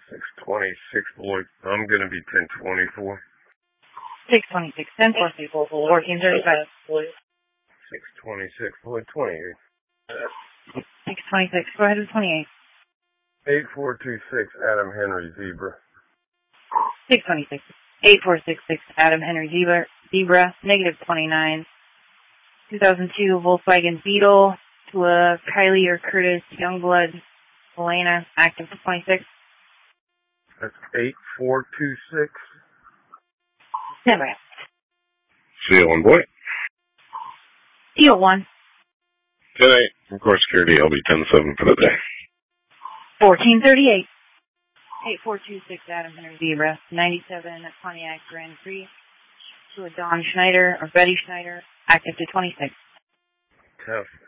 626 Lloyd. I'm going to be 1024. 626, 10-4 people, 1435. 626 Lloyd, 28. 626, go ahead with 28. 8426 Adam Henry Zebra. 626, 8466 Adam Henry Zebra, negative 29. 2002 Volkswagen Beetle to a Kylie or Curtis Youngblood Elena, active 26. That's 8426. Never. Seal on boy. Seal 1. 10-8. Of course, security, I'll be 10-7 for the day. 1438. 8426 Adam Henry Zebra, 97 Pontiac Grand Prix to a Dawn Schneider or Betty Schneider, active to 26. Tough.